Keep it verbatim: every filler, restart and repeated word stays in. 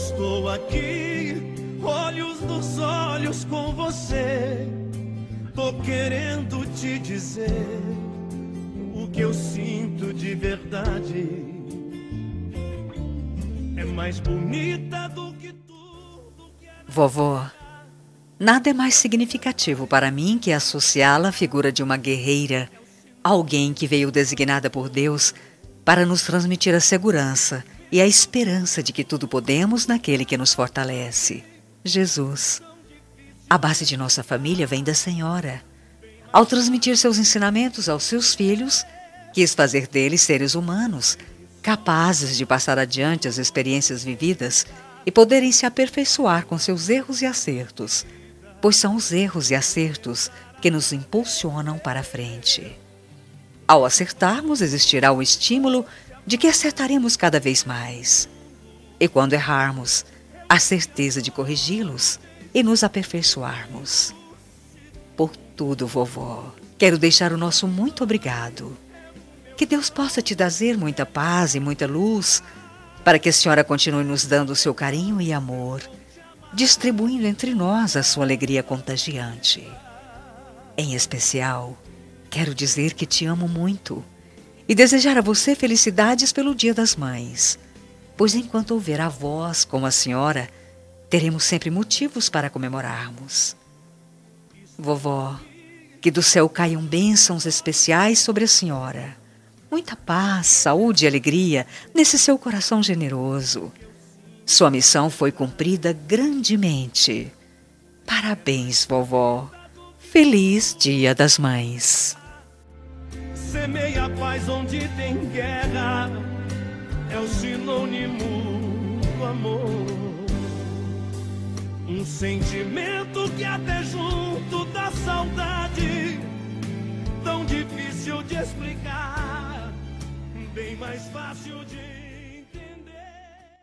Estou aqui, olhos nos olhos com você. Tô querendo te dizer o que eu sinto de verdade. É mais bonita do que tudo que... Vovó, nada é mais significativo para mim que associá-la à figura de uma guerreira, alguém que veio designada por Deus para nos transmitir a segurança e a esperança de que tudo podemos naquele que nos fortalece, Jesus. A base de nossa família vem da Senhora. Ao transmitir seus ensinamentos aos seus filhos, quis fazer deles seres humanos, capazes de passar adiante as experiências vividas e poderem se aperfeiçoar com seus erros e acertos, pois são os erros e acertos que nos impulsionam para a frente. Ao acertarmos, existirá o estímulo de que acertaremos cada vez mais. E quando errarmos, a certeza de corrigi-los e nos aperfeiçoarmos. Por tudo, vovó, quero deixar o nosso muito obrigado. Que Deus possa te trazer muita paz e muita luz, para que a senhora continue nos dando o seu carinho e amor, distribuindo entre nós a sua alegria contagiante. Em especial, quero dizer que te amo muito e desejar a você felicidades pelo Dia das Mães, pois enquanto houver avós como a senhora, teremos sempre motivos para comemorarmos. Vovó, que do céu caiam bênçãos especiais sobre a senhora. Muita paz, saúde e alegria nesse seu coração generoso. Sua missão foi cumprida grandemente. Parabéns, vovó. Feliz Dia das Mães. Semeia a paz onde tem guerra, é o sinônimo do amor. Um sentimento que até junto da saudade, tão difícil de explicar, bem mais fácil de